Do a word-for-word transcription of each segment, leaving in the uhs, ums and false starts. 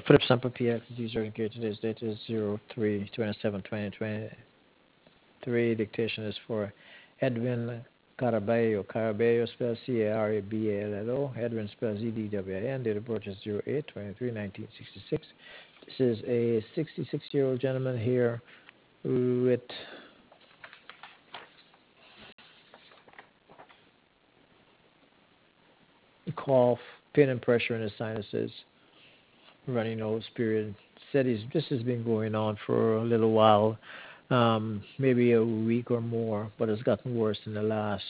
Philip Sample P X user here. Today's date is zero three twenty-seven twenty twenty-three. Dictation is for Edwin Caraballo. Caraballo spells C A R A B A L L O. Edwin spells E D W I N. Date of birth is zero eight twenty-three nineteen sixty-six. This is a sixty-six-year-old gentleman here with cough, pain and pressure in his sinuses, runny nose, period. Said he's, this has been going on for a little while, um, maybe a week or more, but it's gotten worse in the last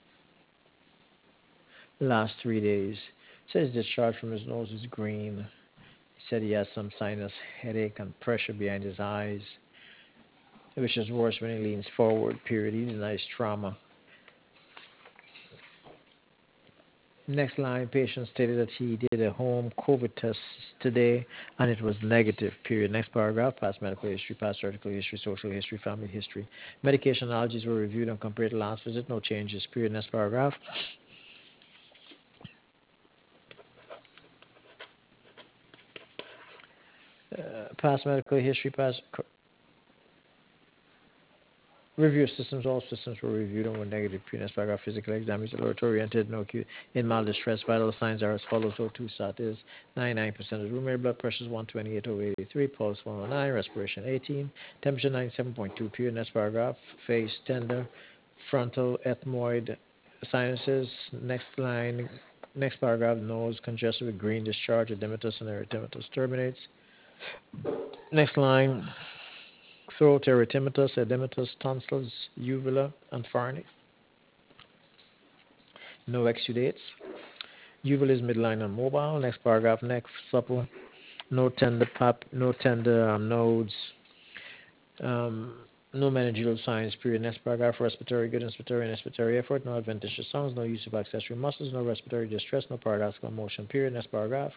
last three days. Says discharge from his nose is green. He said he has some sinus headache and pressure behind his eyes, which is worse when he leans forward, period. He denies trauma. Next line, patient stated that he did a home COVID test today and it was negative, period. Next paragraph, past medical history, past surgical history, social history, family history. Medication allergies were reviewed and compared to last visit, no changes, period. Next paragraph. Uh, past medical history, past review of systems, all systems were reviewed and were negative. Previous paragraph, physical exam is alert oriented, no acute, in mild distress. Vital signs are as follows. O two sat is ninety-nine percent of room air, blood pressure is one twenty-eight over eighty-three, pulse one oh nine, respiration eighteen, temperature ninety-seven point two. Period. Next paragraph, face tender, frontal ethmoid sinuses. Next line, next paragraph, nose congested with green discharge, edematous and erythematous terminates. Next line, throat erythematous, edematous, tonsils, uvula, and pharynx. No exudates. Uvula is midline and mobile. Next paragraph, neck supple. No tender pap, no tender um, nodes. Um, no meningeal signs. Period. Next paragraph, respiratory good, inspiratory and expiratory effort. No adventitious sounds. No use of accessory muscles. No respiratory distress. No paradoxical motion. Period. Next paragraph.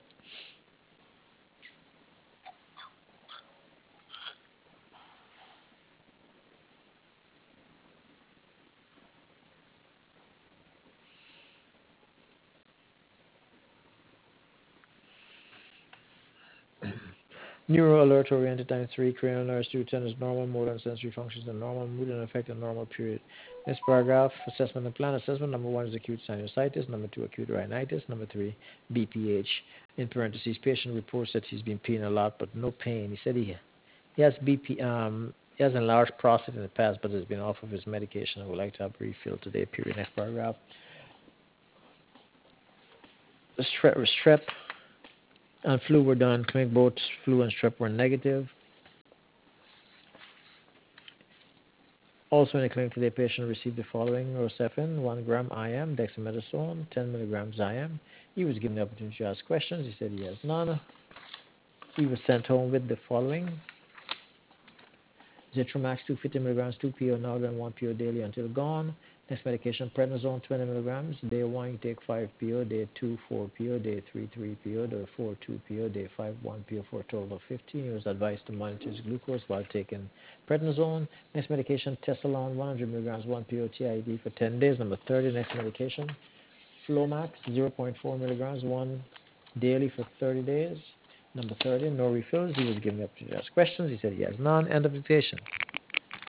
Neuro alert oriented times three, cranial nerves two ten is normal, motor and sensory functions are normal, mood and affect a normal period. Next paragraph, assessment and plan assessment. Number one is acute sinusitis, number two acute rhinitis, number three B P H. In parentheses, patient reports that he's been peeing a lot but no pain. He said he he has B P um he has enlarged prostate in the past but has been off of his medication and would like to have refill today. Period. Next paragraph. The strep, strep and flu were done. Clinic both flu and strep were negative. Also in the clinic today, patient received the following: Rocephin, one gram I M, dexamethasone, ten milligrams I M. He was given the opportunity to ask questions. He said he has none. He was sent home with the following: Zitromax, two hundred fifty milligrams, two P O now and one P O daily until gone. Next medication, prednisone, twenty milligrams. Day one, you take five P O. Day two, four P O. Day three, three P O. Day four, two P O. Day five, one P O for a total of fifteen. He was advised to monitor his glucose while taking prednisone. Next medication, Tesalon, one hundred milligrams, one P O T I D for ten days. Number thirty, next medication, Flomax, zero point four milligrams, one daily for thirty days. Number thirty, no refills. He was given the opportunity to ask questions. He said he has none. End of dictation.